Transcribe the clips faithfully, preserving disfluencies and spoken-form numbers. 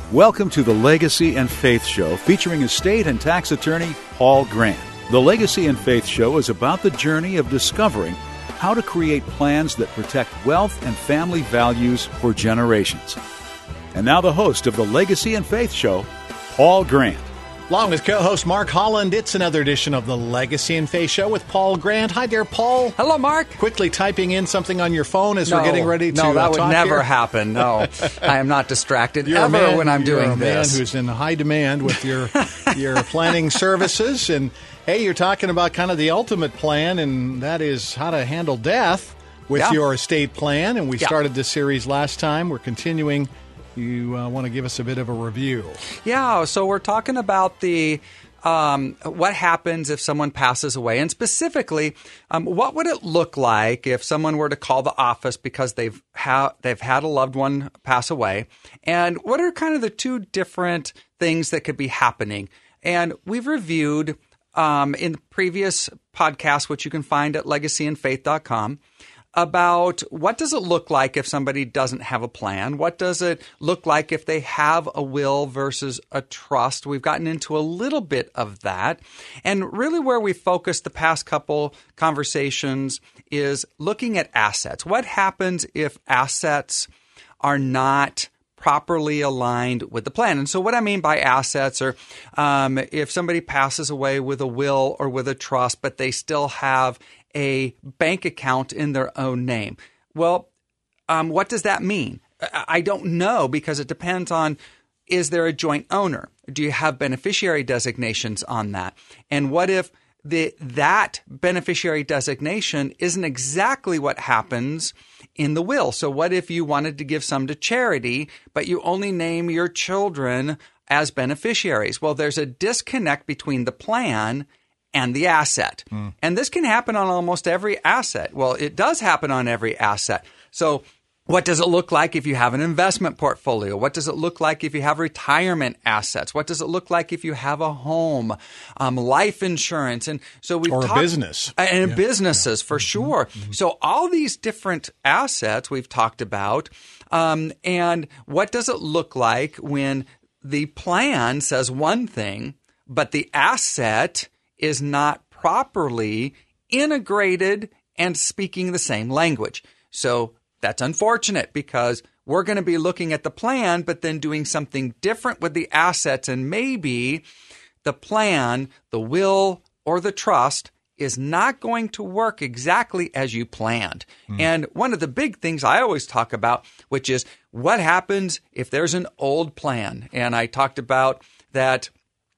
Welcome to the Legacy and Faith Show, featuring estate and tax attorney Paul Grant. The Legacy and Faith Show is about the journey of discovering how to create plans that protect wealth and family values for generations. And now the host of the Legacy and Faith Show, Paul Grant. Along with co-host Mark Holland, it's another edition of the Legacy and Faith Show with Paul Grant. Hi there, Paul. Hello, Mark. Quickly typing in something on your phone as no, we're getting ready to No, that uh, would talk never here. happen. No, I am not distracted you're ever man, when I'm you're doing a man this. who's in high demand with your your planning services. And, hey, you're talking about kind of the ultimate plan, and that is how to handle death with Yeah. your estate plan. And we Yeah. started this series last time. We're continuing. You uh, want to give us a bit of a review. Yeah, so we're talking about the um, what happens if someone passes away, and specifically, um, what would it look like if someone were to call the office because they've ha- they've had a loved one pass away, and what are kind of the two different things that could be happening? And we've reviewed um, in the previous podcast, which you can find at legacy and faith dot com. About what does it look like if somebody doesn't have a plan? What does it look like if they have a will versus a trust? We've gotten into a little bit of that. And really where we focused the past couple conversations is looking at assets. What happens if assets are not properly aligned with the plan? And so what I mean by assets are um, if somebody passes away with a will or with a trust, but they still have a bank account in their own name. Well, um, what does that mean? I don't know, because it depends on, is there a joint owner? Do you have beneficiary designations on that? And what if the that beneficiary designation isn't exactly what happens in the will? So what if you wanted to give some to charity, but you only name your children as beneficiaries? Well, there's a disconnect between the plan and the asset. Mm. And this can happen on almost every asset. Well, it does happen on every asset. So what does it look like if you have an investment portfolio? What does it look like if you have retirement assets? What does it look like if you have a home, um, life insurance? And so we've or talked, a business. And yeah. businesses, yeah. for mm-hmm. sure. Mm-hmm. So all these different assets we've talked about. Um, and what does it look like when the plan says one thing, but the asset is not properly integrated and speaking the same language? So that's unfortunate, because we're going to be looking at the plan, but then doing something different with the assets. And maybe the plan, the will, or the trust is not going to work exactly as you planned. Mm. And one of the big things I always talk about, which is what happens if there's an old plan. And I talked about that.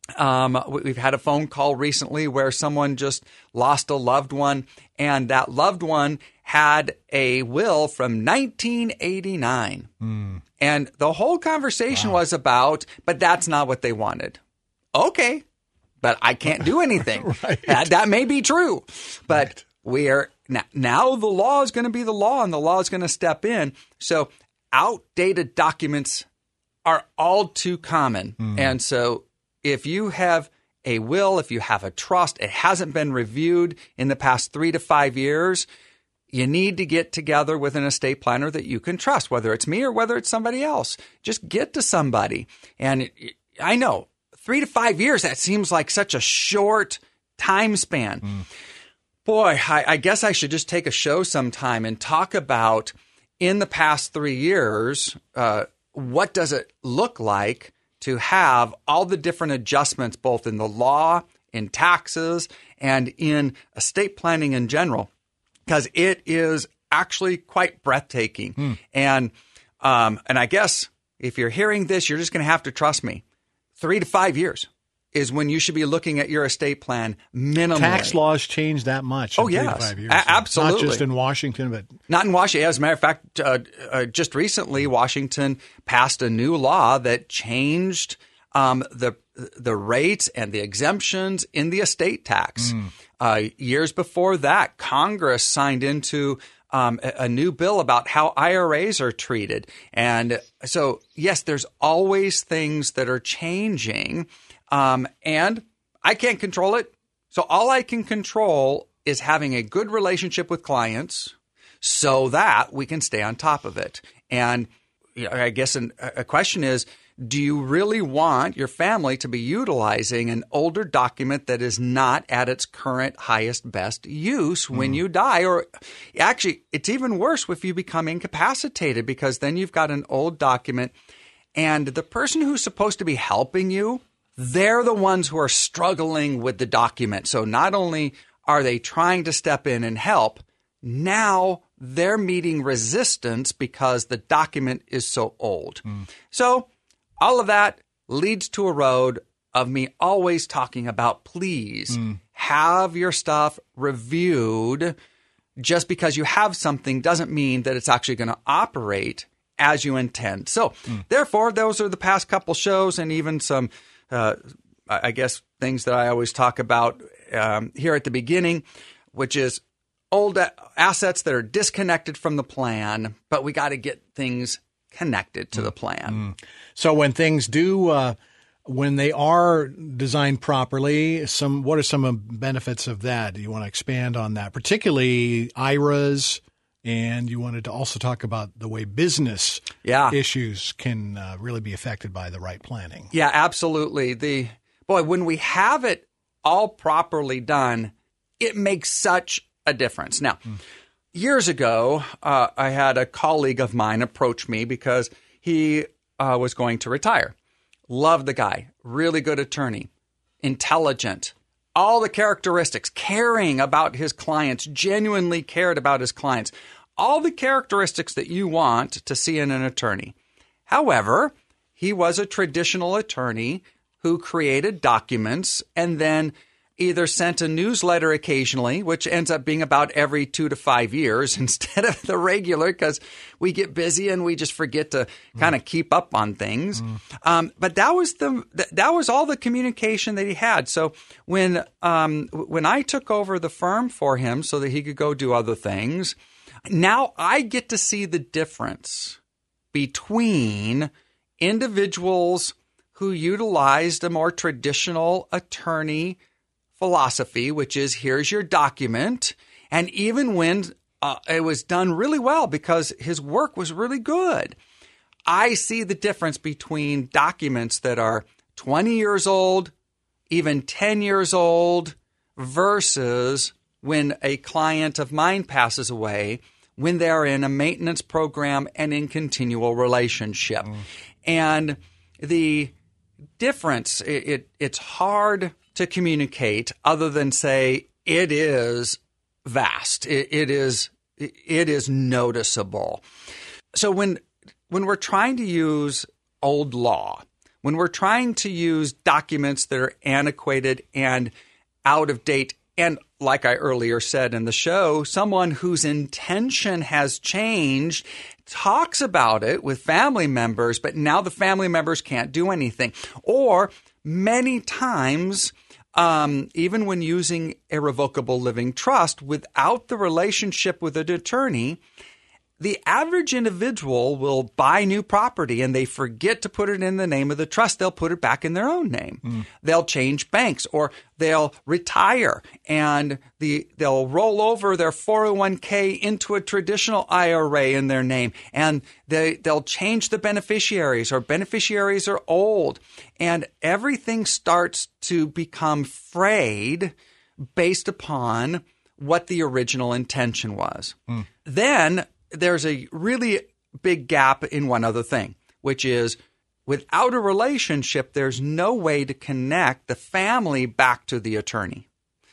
Um, we've had a phone call recently where someone just lost a loved one, and that loved one had a will from nineteen eighty-nine. Mm. And the whole conversation wow. was about, but that's not what they wanted. Okay, but I can't do anything. right. that, that may be true, but right. we are now, now the law is going to be the law, and the law is going to step in. So outdated documents are all too common. Mm. And so if you have a will, if you have a trust, it hasn't been reviewed in the past three to five years, you need to get together with an estate planner that you can trust, whether it's me or whether it's somebody else. Just get to somebody. And I know, three to five years, that seems like such a short time span. Mm. Boy, I, I guess I should just take a show sometime and talk about, in the past three years, uh, what does it look like to have all the different adjustments, both in the law, in taxes, and in estate planning in general, because it is actually quite breathtaking. Hmm. And um, and I guess if you're hearing this, you're just going to have to trust me. Three to five years is when you should be looking at your estate plan minimally. Tax laws change that much in oh, yes. three to five years. A- absolutely. Not just in Washington, but... Not in Washington. As a matter of fact, uh, uh, just recently, Washington passed a new law that changed um, the the rates and the exemptions in the estate tax. Mm. Uh, years before that, Congress signed into um, a, a new bill about how I R As are treated. And so, yes, there's always things that are changing. Um, and I can't control it. So all I can control is having a good relationship with clients so that we can stay on top of it. And you know, I guess an, a question is, Do you really want your family to be utilizing an older document that is not at its current highest best use when mm. you die? Or actually, it's even worse if you become incapacitated, because then you've got an old document and the person who's supposed to be helping you, they're the ones who are struggling with the document. So not only are they trying to step in and help, now they're meeting resistance because the document is so old. Mm. So all of that leads to a road of me always talking about, please mm. have your stuff reviewed. Just because you have something doesn't mean that it's actually going to operate as you intend. So mm. therefore, those are the past couple shows, and even some, uh, I guess, things that I always talk about um, here at the beginning, which is old assets that are disconnected from the plan, but we got to get things connected to the plan. Mm. So when things do, uh, when they are designed properly, some what are some of the benefits of that? Do you want to expand on that? Particularly I R As, and you wanted to also talk about the way business yeah. issues can uh, really be affected by the right planning. Yeah, absolutely. The boy, when we have it all properly done, it makes such a difference. Now, mm. years ago, uh, I had a colleague of mine approach me because he uh, was going to retire. Loved the guy, really good attorney, intelligent, all the characteristics, caring about his clients, genuinely cared about his clients, all the characteristics that you want to see in an attorney. However, he was a traditional attorney who created documents and then either sent a newsletter occasionally, which ends up being about every two to five years instead of the regular, because we get busy and we just forget to mm. kind of keep up on things. Mm. Um, but that was the that was all the communication that he had. So when um, when I took over the firm for him so that he could go do other things, now I get to see the difference between individuals who utilized a more traditional attorney philosophy, which is here's your document. And even when uh, it was done really well because his work was really good, I see the difference between documents that are twenty years old, even ten years old, versus when a client of mine passes away, when they're in a maintenance program and in continual relationship. Mm. And the difference, it, it it's hard to communicate other than say it is vast. It, it is it is noticeable. So when when we're trying to use old law, when we're trying to use documents that are antiquated and out of date, and like I earlier said in the show, someone whose intention has changed talks about it with family members, but now the family members can't do anything. Or many times, um, even when using irrevocable living trust, without the relationship with an attorney, the average individual will buy new property and they forget to put it in the name of the trust. They'll put it back in their own name. Mm. They'll change banks, or they'll retire and the they'll roll over their four oh one k into a traditional I R A in their name, and they, they'll change the beneficiaries, or beneficiaries are old, and everything starts to become frayed based upon what the original intention was. Mm. Then there's a really big gap in one other thing, which is without a relationship, there's no way to connect the family back to the attorney.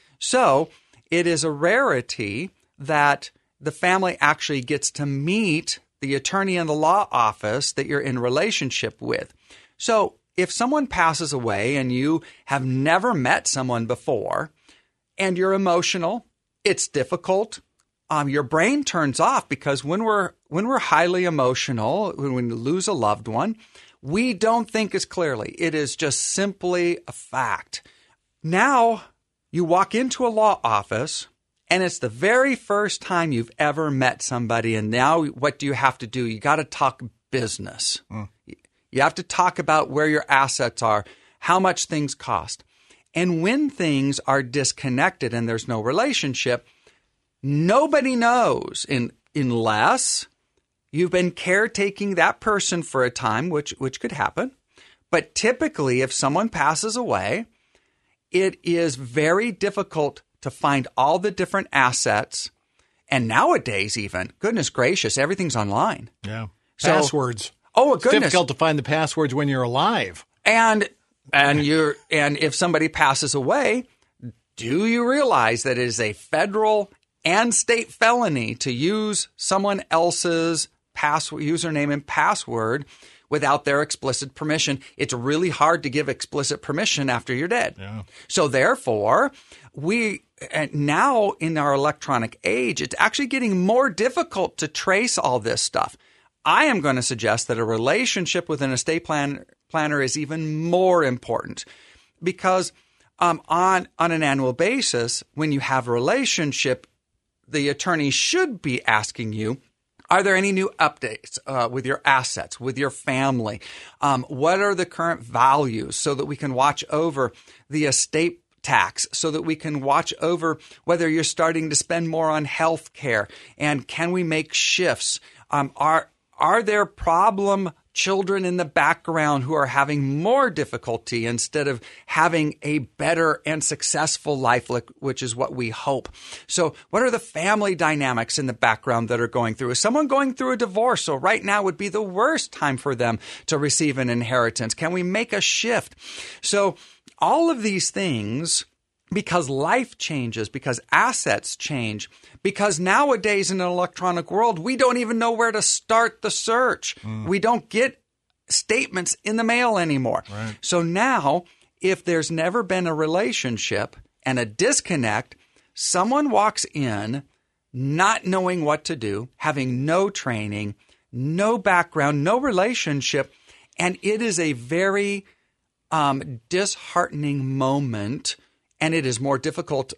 So it is a rarity that the family actually gets to meet the attorney in the law office that you're in relationship with. So if someone passes away and you have never met someone before and you're emotional, it's difficult. Um, your brain turns off, because when we're when we're highly emotional, when we lose a loved one, we don't think as clearly. It is just simply a fact. Now you walk into a law office, and it's the very first time you've ever met somebody, and now what do you have to do? You got to talk business. Mm. You have to talk about where your assets are, how much things cost. And when things are disconnected and there's no relationship, nobody knows in, unless you've been caretaking that person for a time, which which could happen, But typically, if someone passes away, it is very difficult to find all the different assets. And nowadays, even, goodness gracious, everything's online. Yeah. So- Passwords. Oh, It's goodness. difficult to find the passwords when you're alive. And and you're and if somebody passes away, do you realize that it is a federal and state felony to use someone else's pass username and password without their explicit permission? It's really hard to give explicit permission after you're dead. Yeah. So therefore, we and now in our electronic age, it's actually getting more difficult to trace all this stuff. I am going to suggest that a relationship with an estate plan, planner is even more important because um, on, on an annual basis, when you have a relationship, the attorney should be asking you, are there any new updates uh, with your assets, with your family? Um, what are the current values so that we can watch over the estate tax, so that we can watch over whether you're starting to spend more on health care, and can we make shifts? Um, are Are there problem children in the background who are having more difficulty instead of having a better and successful life, which is what we hope? So what are the family dynamics in the background that are going through? Is someone going through a divorce? So right now would be the worst time for them to receive an inheritance. Can we make a shift? So all of these things, because life changes, because assets change, because nowadays in an electronic world, we don't even know where to start the search. Mm. We don't get statements in the mail anymore. Right. So now, if there's never been a relationship and a disconnect, someone walks in not knowing what to do, having no training, no background, no relationship, and it is a very um, disheartening moment. And it is more difficult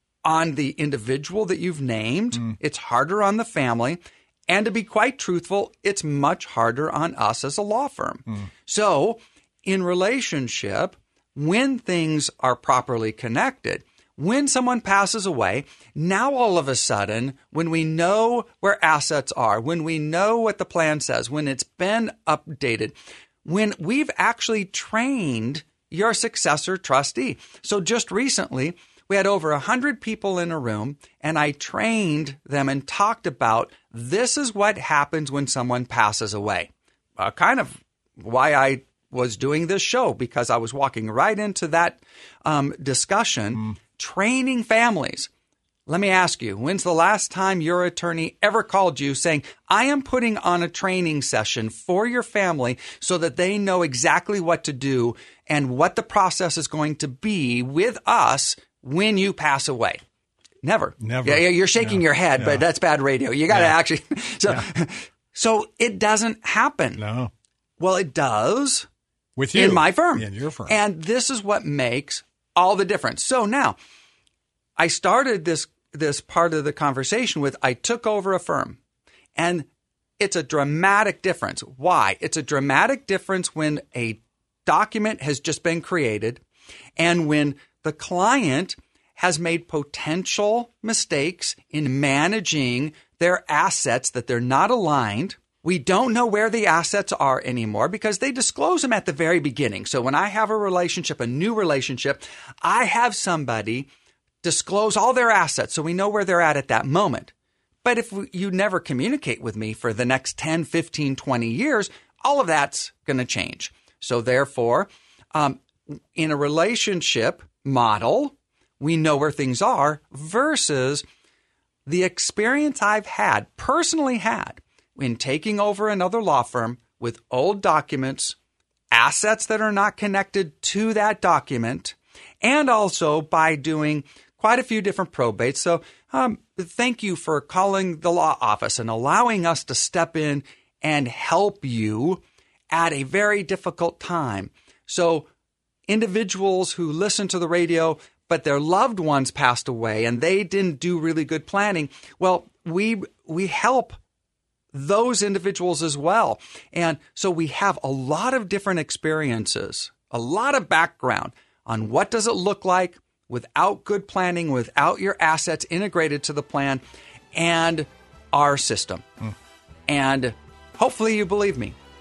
on the individual that you've named. Mm. It's harder on the family. And to be quite truthful, it's much harder on us as a law firm. Mm. So in relationship, when things are properly connected, when someone passes away, now all of a sudden, when we know where assets are, when we know what the plan says, when it's been updated, when we've actually trained your successor trustee. So just recently, we had over one hundred people in a room, and I trained them and talked about this is what happens when someone passes away. Uh, kind of why I was doing this show, because I was walking right into that um, discussion, mm. training families. Let me ask you, when's the last time your attorney ever called you saying, I am putting on a training session for your family so that they know exactly what to do and what the process is going to be with us when you pass away? Never. Never. Yeah, you're shaking yeah. your head, yeah. but that's bad radio. You got to yeah. actually. So, yeah. so it doesn't happen. No. Well, it does. With you. In my firm. In your firm. And this is what makes all the difference. So now, I started this this part of the conversation with I took over a firm, and it's a dramatic difference. Why? It's a dramatic difference when a document has just been created and when the client has made potential mistakes in managing their assets that they're not aligned. We don't know where the assets are anymore because they disclose them at the very beginning. So when I have a relationship, a new relationship, I have somebody disclose all their assets so we know where they're at at that moment. But if you never communicate with me for the next ten, fifteen, twenty years, all of that's going to change. So therefore, um, in a relationship model, we know where things are versus the experience I've had, personally had, in taking over another law firm with old documents, assets that are not connected to that document, and also by doing quite a few different probates. So um, thank you for calling the law office and allowing us to step in and help you at a very difficult time. So individuals who listen to the radio, but their loved ones passed away and they didn't do really good planning, well, we we help those individuals as well. And so we have a lot of different experiences, a lot of background on what does it look like without good planning, without your assets integrated to the plan and our system. Mm. And hopefully you believe me.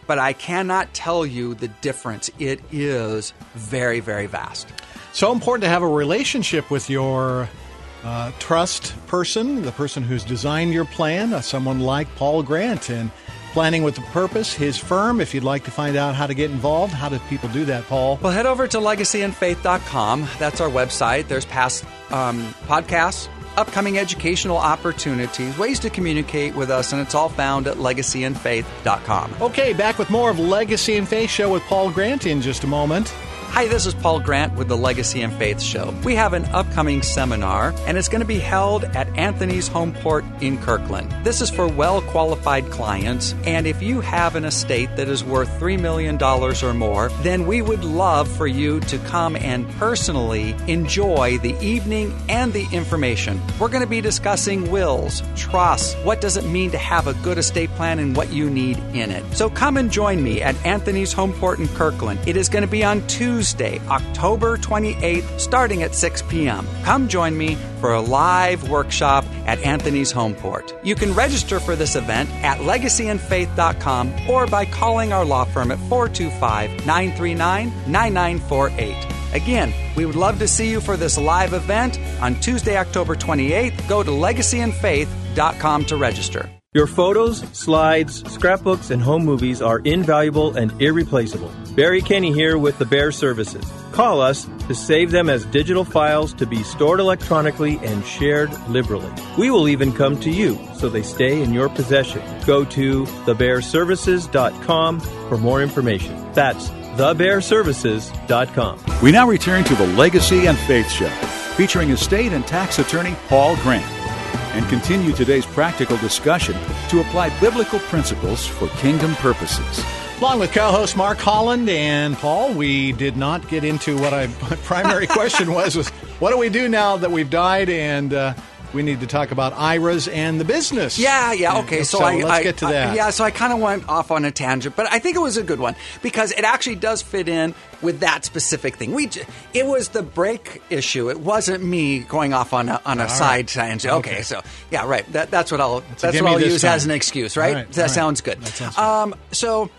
but I cannot tell you the difference. It is very, very vast. So important to have a relationship with your uh, trust person, the person who's designed your plan, uh, someone like Paul Grant. And Planning with a Purpose, his firm. If you'd like to find out how to get involved, how do people do that, Paul? Well, head over to legacy and faith dot com. That's our website. There's past um, podcasts, upcoming educational opportunities, ways to communicate with us, and it's all found at legacy and faith dot com. Okay, back with more of Legacy and Faith Show with Paul Grant in just a moment. Hi, this is Paul Grant with the Legacy and Faith Show. We have an upcoming seminar, and it's going to be held at Anthony's Homeport in Kirkland. This is for well-qualified clients, and if you have an estate that is worth three million dollars or more, then we would love for you to come and personally enjoy the evening and the information. We're going to be discussing wills, trusts, what does it mean to have a good estate plan, and what you need in it. So come and join me at Anthony's Homeport in Kirkland. It is going to be on Tuesday. Tuesday, October twenty-eighth, starting at six p.m. Come join me for a live workshop at Anthony's Homeport. You can register for this event at legacy and faith dot com or by calling our law firm at four two five, nine three nine, nine nine four eight. Again, we would love to see you for this live event on Tuesday, October twenty-eighth. Go to legacy and faith dot com to register. Your photos, slides, scrapbooks, and home movies are invaluable and irreplaceable. Barry Kenny here with the Bear Services. Call us to save them as digital files to be stored electronically and shared liberally. We will even come to you so they stay in your possession. Go to the bear services dot com for more information. That's the bear services dot com. We now return to the Legacy and Faith Show, featuring estate and tax attorney Paul Grant, and continue today's practical discussion to apply biblical principles for kingdom purposes. Along with co-host Mark Holland and Paul, we did not get into what I, my primary question was, was what do we do now that we've died, and uh, we need to talk about I R As and the business. Yeah, yeah, okay. So, So, I, let's I, get to I- that. yeah, so I kind of went off on a tangent, but I think it was a good one because it actually does fit in with that specific thing. We, j- it was the break issue. It wasn't me going off on a, on a All side right. tangent. Okay, Okay. so yeah, right. That, that's what I'll that's give what me I'll this use time. as an excuse, right? All right, that all right. sounds good. That sounds good. Um, so.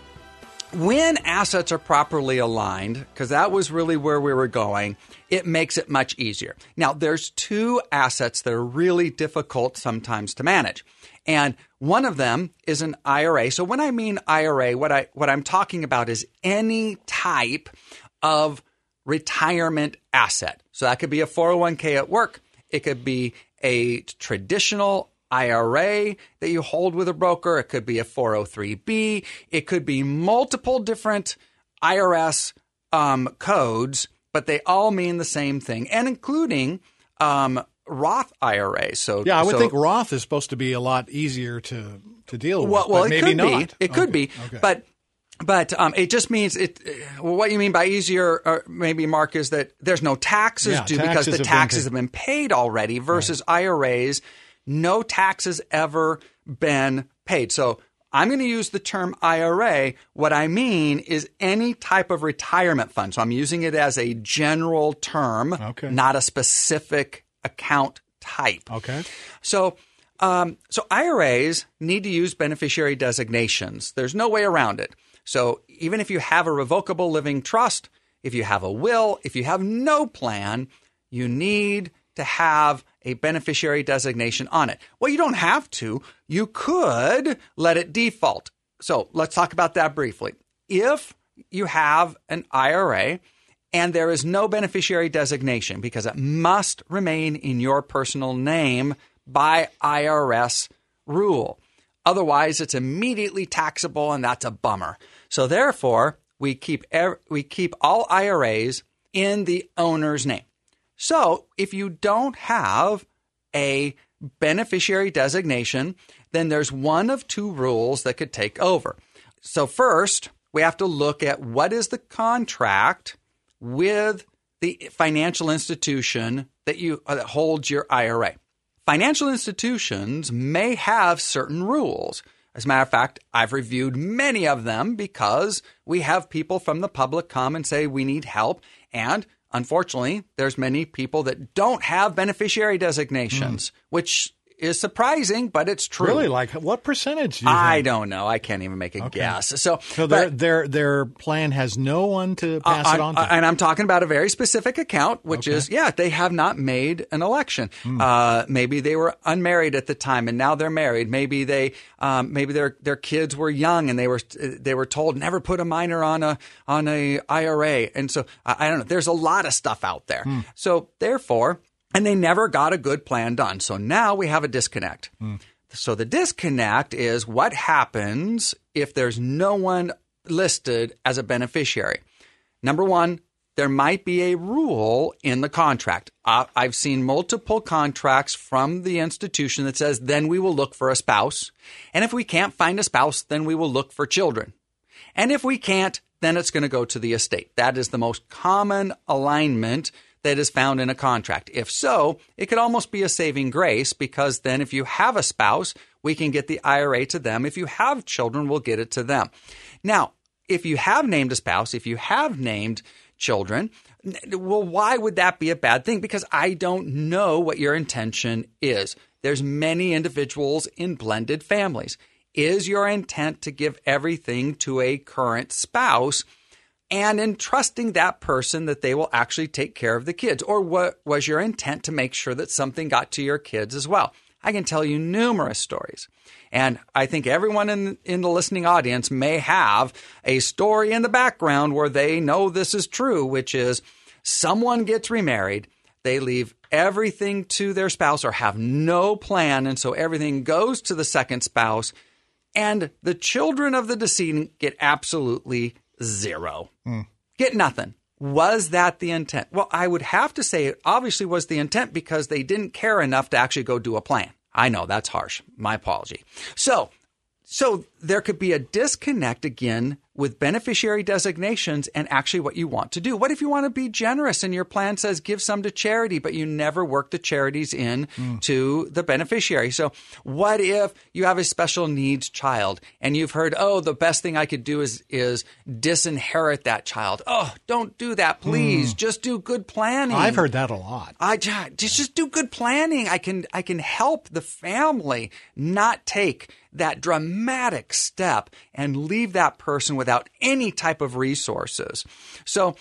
When assets are properly aligned, because that was really where we were going, it makes it much easier. Now, there's two assets that are really difficult sometimes to manage. And one of them is an I R A. So when I mean I R A, what I what I'm talking about is any type of retirement asset. So that could be a four oh one k at work. It could be a traditional I R A that you hold with a broker. It could be a four oh three b. It could be multiple different I R S um, codes, but they all mean the same thing, and including um, Roth I R A. So yeah, I would so, think Roth is supposed to be a lot easier to, to deal with, well, well, but it maybe could not. be. It could Okay, be, okay. but but um, it just means it. Well, what you mean by easier, or maybe Mark, is that there's no taxes Yeah, due taxes because the have been taxes paid. have been paid already. Versus I R As, no taxes ever been paid. So I'm going to use the term I R A. What I mean is any type of retirement fund. So I'm using it as a general term, Okay. not a specific account type. Okay. So, um, so I R As need to use beneficiary designations. There's no way around it. So even if you have a revocable living trust, if you have a will, if you have no plan, you need to have a beneficiary designation on it. Well, you don't have to. You could let it default. So let's talk about that briefly. If you have an I R A and there is no beneficiary designation because it must remain in your personal name by I R S rule. Otherwise, it's immediately taxable, and that's a bummer. So therefore, we keep ev- we keep all I R As in the owner's name. So if you don't have a beneficiary designation, then there's one of two rules that could take over. So first, we have to look at what is the contract with the financial institution that you uh, that holds your I R A. Financial institutions may have certain rules. As a matter of fact, I've reviewed many of them because we have people from the public come and say we need help. And unfortunately, there's many people that don't have beneficiary designations, mm. which is surprising, but it's true. Really? Like what percentage do you I think? don't know. I can't even make a Okay. guess. So, So their, their, their plan has no one to pass I, it on to? I, and I'm talking about a very specific account, which Okay. is, yeah, they have not made an election. Hmm. Uh, maybe they were unmarried at the time and now they're married. Maybe they, um, maybe their their kids were young and they were they were told never put a minor on a on a I R A. And so I, I don't know. There's a lot of stuff out there. Hmm. So therefore, and they never got a good plan done. So now we have a disconnect. Hmm. So the disconnect is what happens if there's no one listed as a beneficiary. Number one, there might be a rule in the contract. Uh, I've seen multiple contracts from the institution that says, then we will look for a spouse. And if we can't find a spouse, then we will look for children. And if we can't, then it's going to go to the estate. That is the most common alignment that is found in a contract. If so, it could almost be a saving grace because then if you have a spouse, we can get the I R A to them. If you have children, we'll get it to them. Now, if you have named a spouse, if you have named children, well, why would that be a bad thing? Because I don't know what your intention is. There's many individuals in blended families. Is your intent to give everything to a current spouse and entrusting that person that they will actually take care of the kids? Or what was your intent to make sure that something got to your kids as well? I can tell you numerous stories. And I think everyone in, in the listening audience may have a story in the background where they know this is true, which is someone gets remarried, they leave everything to their spouse or have no plan, and so everything goes to the second spouse, and the children of the decedent get absolutely zero. Mm. Get nothing. Was that the intent? Well, I would have to say it obviously was the intent because they didn't care enough to actually go do a plan. I know that's harsh. My apology. So, so there could be a disconnect again with beneficiary designations and actually what you want to do. What if you want to be generous and your plan says give some to charity, but you never work the charities in mm. to the beneficiary? So what if you have a special needs child and you've heard, oh, the best thing I could do is, is disinherit that child. Oh, don't do that, please. Mm. Just do good planning. I've heard that a lot. I just, just do good planning. I can, I can help the family not take that dramatic step and leave that person without any type of resources. So,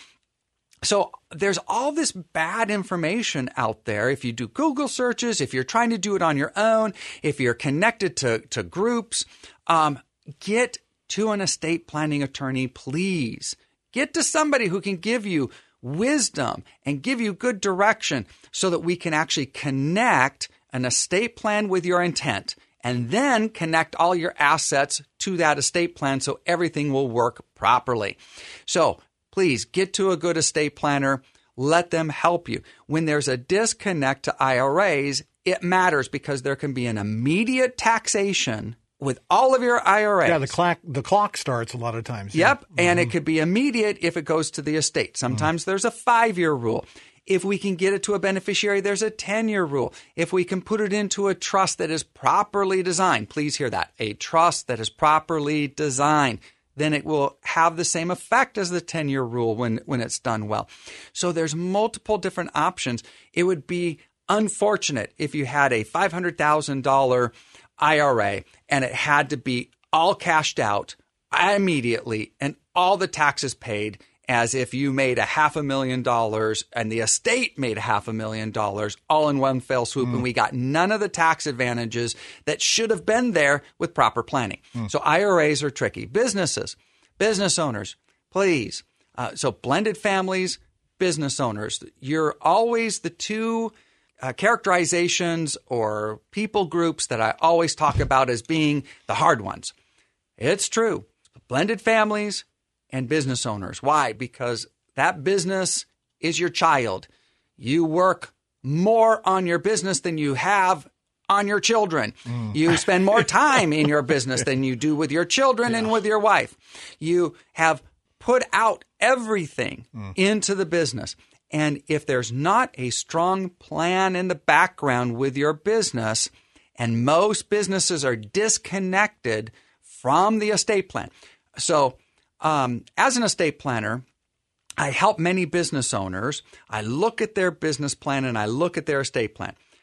so there's all this bad information out there. If you do Google searches, if you're trying to do it on your own, if you're connected to, to groups, um, get to an estate planning attorney, please. Get to somebody who can give you wisdom and give you good direction so that we can actually connect an estate plan with your intent and then connect all your assets to that estate plan so everything will work properly. So please get to a good estate planner. Let them help you. When there's a disconnect to I R As, it matters because there can be an immediate taxation with all of your I R As. Yeah, the clock, the clock starts a lot of times. Yep, yeah. and mm-hmm. it could be immediate if it goes to the estate. Sometimes mm-hmm. there's a five-year rule. If we can get it to a beneficiary, there's a ten-year rule. If we can put it into a trust that is properly designed, please hear that, a trust that is properly designed, then it will have the same effect as the ten-year rule when, when it's done well. So there's multiple different options. It would be unfortunate if you had a five hundred thousand dollars I R A and it had to be all cashed out immediately and all the taxes paid, as if you made a half a million dollars and the estate made a half a million dollars all in one fell swoop, mm. and we got none of the tax advantages that should have been there with proper planning. Mm. So I R As are tricky. Businesses, business owners, please. Uh, so blended families, business owners, you're always the two uh, characterizations or people groups that I always talk about as being the hard ones. It's true. Blended families and business owners. Why? Because that business is your child. You work more on your business than you have on your children. Mm. You spend more time in your business than you do with your children yeah. and with your wife. You have put out everything mm. into the business. And if there's not a strong plan in the background with your business, and most businesses are disconnected from the estate plan. So, Um, as an estate planner, I help many business owners. I look at their business plan and I look at their estate plan.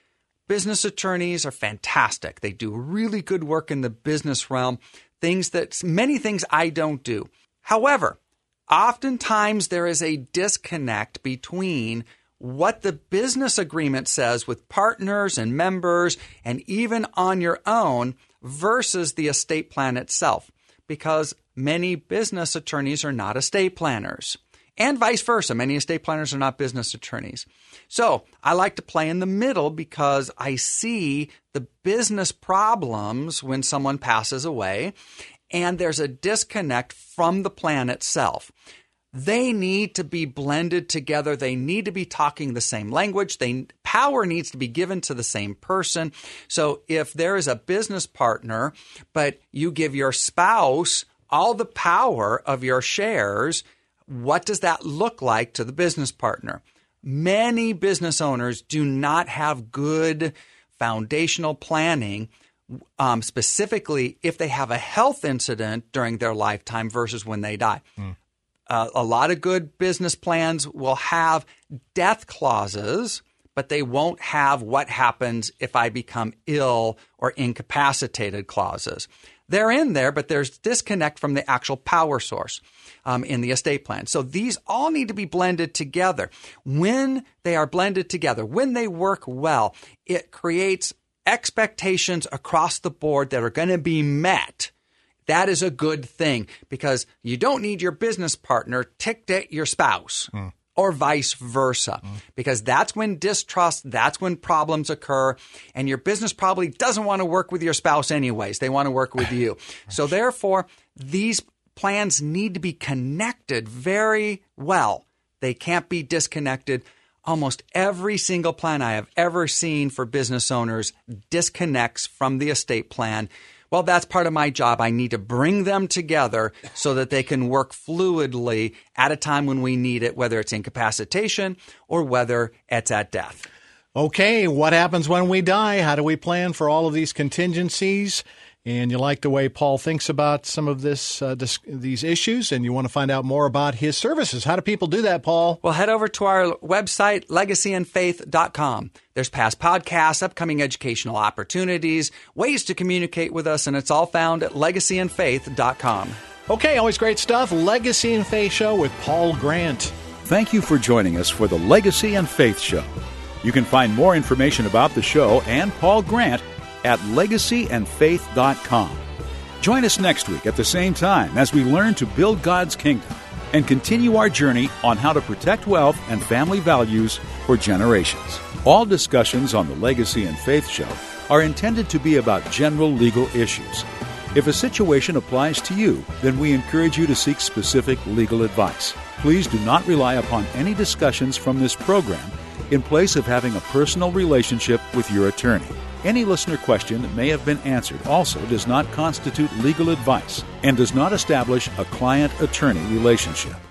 business attorneys are fantastic. They do really good work in the business realm, things that many things I don't do. However, oftentimes there is a disconnect between what the business agreement says with partners and members and even on your own versus the estate plan itself, because many business attorneys are not estate planners. And vice versa. Many estate planners are not business attorneys. So I like to play in the middle because I see the business problems when someone passes away, and there's a disconnect from the plan itself. They need to be blended together. They need to be talking the same language. They, power needs to be given to the same person. So if there is a business partner, but you give your spouse all the power of your shares, what does that look like to the business partner? Many business owners do not have good foundational planning, um, specifically if they have a health incident during their lifetime versus when they die. Mm. Uh, a lot of good business plans will have death clauses, but they won't have what happens if I become ill or incapacitated clauses. They're in there, but there's disconnect from the actual power source um, in the estate plan. So these all need to be blended together. When they are blended together, when they work well, it creates expectations across the board that are going to be met. That is a good thing because you don't need your business partner ticked at your spouse. Mm. Or vice versa, mm. because that's when distrust, that's when problems occur, and your business probably doesn't want to work with your spouse anyways. They want to work with you. So therefore, these plans need to be connected very well. They can't be disconnected. Almost every single plan I have ever seen for business owners disconnects from the estate plan. Well, that's part of my job. I need to bring them together so that they can work fluidly at a time when we need it, whether it's incapacitation or whether it's at death. Okay, what happens when we die? How do we plan for all of these contingencies? And you like the way Paul thinks about some of this, uh, this these issues, and you want to find out more about his services. How do people do that, Paul? Well, head over to our website, legacy and faith dot com. There's past podcasts, upcoming educational opportunities, ways to communicate with us, and it's all found at legacy and faith dot com. Okay, always great stuff. Legacy and Faith Show with Paul Grant. Thank you for joining us for the Legacy and Faith Show. You can find more information about the show and Paul Grant at legacy and faith dot com. Join us next week at the same time as we learn to build God's kingdom and continue our journey on how to protect wealth and family values for generations. All discussions on the Legacy and Faith Show are intended to be about general legal issues. If a situation applies to you, then we encourage you to seek specific legal advice. Please do not rely upon any discussions from this program in place of having a personal relationship with your attorney. Any listener question that may have been answered also does not constitute legal advice and does not establish a client-attorney relationship.